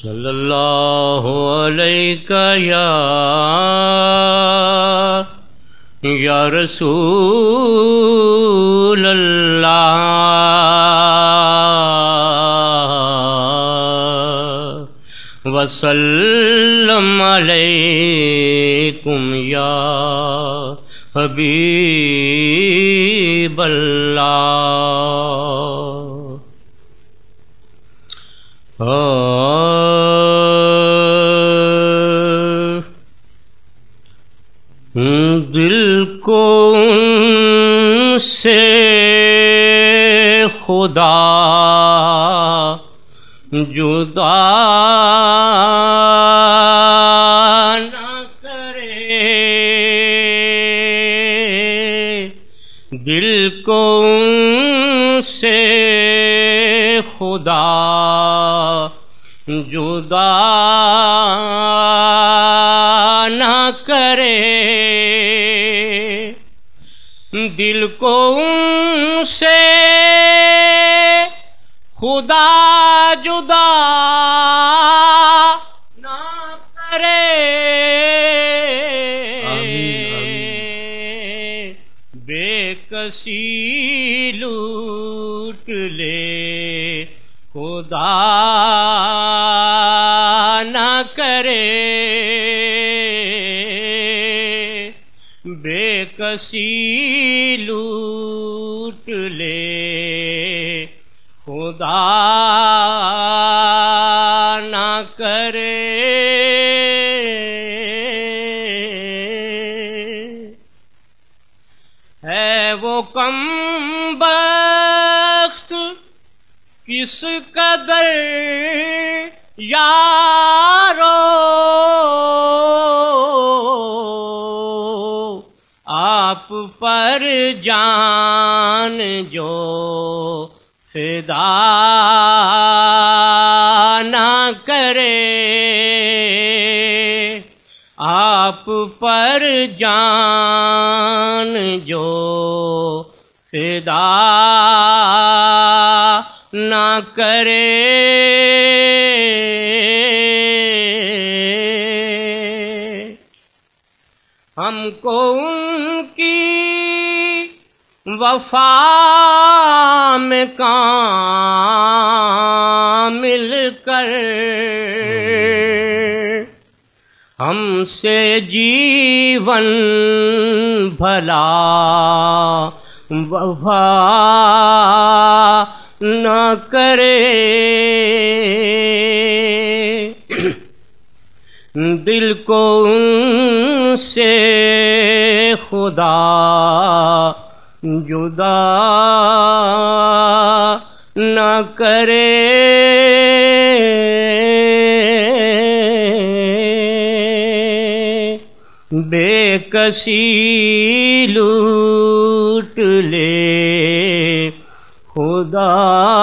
صلی اللہ علیہ یا رسول اللہ وسلم علیکم یا حبیب اللہ۔ دل کو ان سے خدا جدا نہ کرے، دل کو ان سے خدا جدا نہ کرے، دل کو ان سے خدا جدا نہ کرے۔ بے کسی لوٹ لے خدا نہ کرے، بے کسی لوٹ لے خدا نہ کرے۔ ہے وہ کم بخت کس قدر یارو، آپ پر جان جو فدا نہ کرے، آپ پر جان جو فدا نہ کرے۔ ہم کو ان کی وفا میں کامل کر، ہم سے جیون بھلا وفا نہ کرے، دل کو ان سے خدا جدا نہ کرے۔ بے کسی لوٹ لے خدا